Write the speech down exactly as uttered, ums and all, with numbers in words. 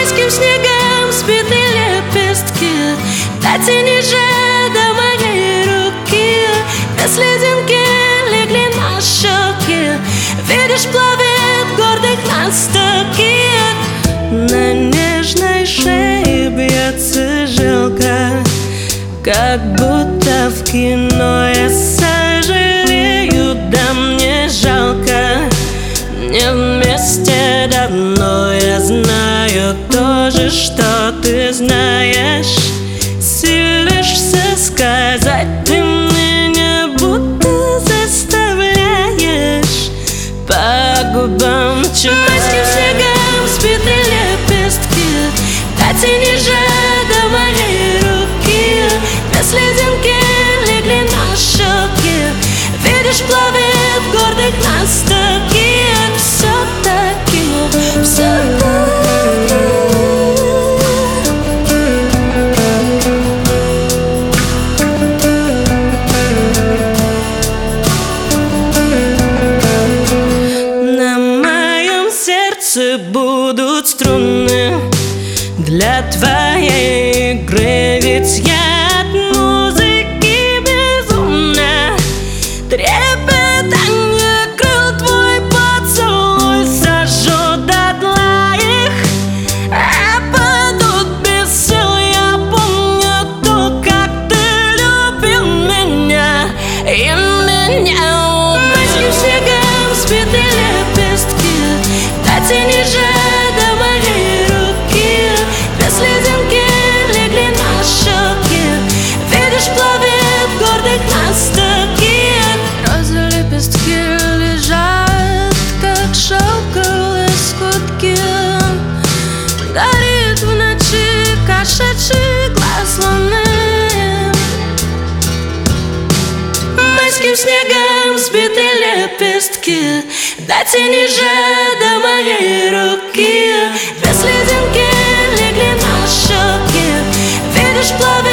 Майским снегом сбиты лепестки, дотянешь же до моей руки. Без слезинки легли на щеки, видишь, плавит гордых нас таких. На нежной шее бьется жилка, как будто в кино. Я сожалею, да мне жалко, не вместе давно. Я знаю тоже, что ты знаешь, силишься сказать, ты меня будто заставляешь по губам читать. Майским снегом сбиты лепестки, дотянешь же до моей руки. Без слезинки легли на щеки, видишь, плавит гордых нас таких. Все-таки, все-таки на моем сердце будут струны для твоей игры, ведь я от музыки безумна. Трепетание крыл, твой поцелуй сожжет дотла их, а падут без сил. Я помню то, как ты любил меня и меня. Майским снегом сбиты лепестки, дотянешь же до моей руки. Без слезинки легли на щеки, видишь, плавит гордых нас таких. Розы лепестки лежат, как шелковые скутки, горит в ночи кошачий глаз луны. Майским снегом сбиты лепестки, дотянешь же до моей руки. Без слезинки легли на щеки, видишь, плавит